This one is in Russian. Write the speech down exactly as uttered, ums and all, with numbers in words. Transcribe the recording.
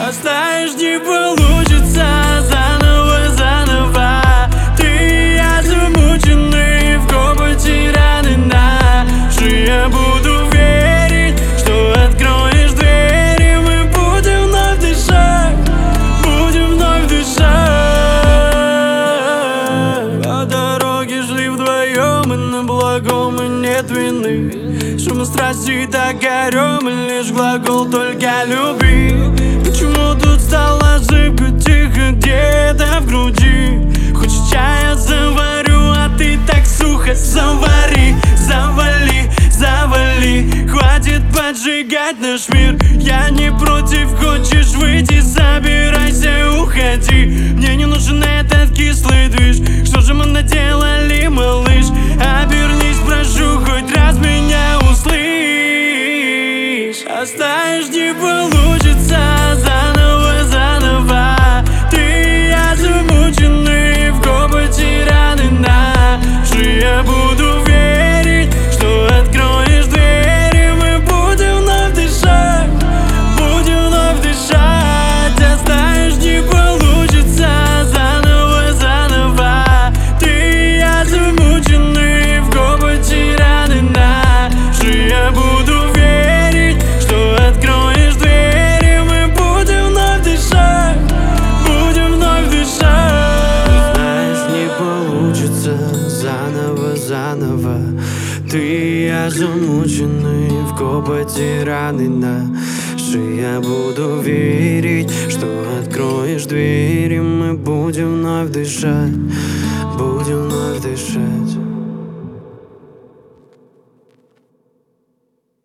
Оставишь, не получится. Заново, заново. Ты и я замучены, в копоти раны наши. Я буду верить, что откроешь дверь, и мы будем вновь дышать, будем вновь дышать. По дороге шли вдвоем, и на благом и нет вины. Шум страсти так горем, и лишь глагол только люби. Почему тут стала зыбко, тихо где-то в груди? Хочешь чая заварю, а ты так сухо. Завари, завали, завали. Хватит поджигать наш мир. Я не против, хочешь выйти, собирайся, уходи. Мне не нужен этот кислый движ. Что же мы наделали, малыш? Обернись, прошу, хоть раз меня услышь. Оставишь, не получится. Заново, заново. Ты и я замучены, в копоти раны наши. Я буду верить, что откроешь дверь, и мы будем вновь дышать, будем вновь дышать. Оставишь, не получится. Заново, заново. Ты и я замучены, в копоти раны наши. Я буду верить, что откроешь дверь, и мы будем вновь дышать, будем вновь дышать. Знаешь, не получится. Заново, заново. Ты и я замучены, в копоти раны наши. Я буду верить, что откроешь дверь, и мы будем вновь дышать, будем вновь дышать.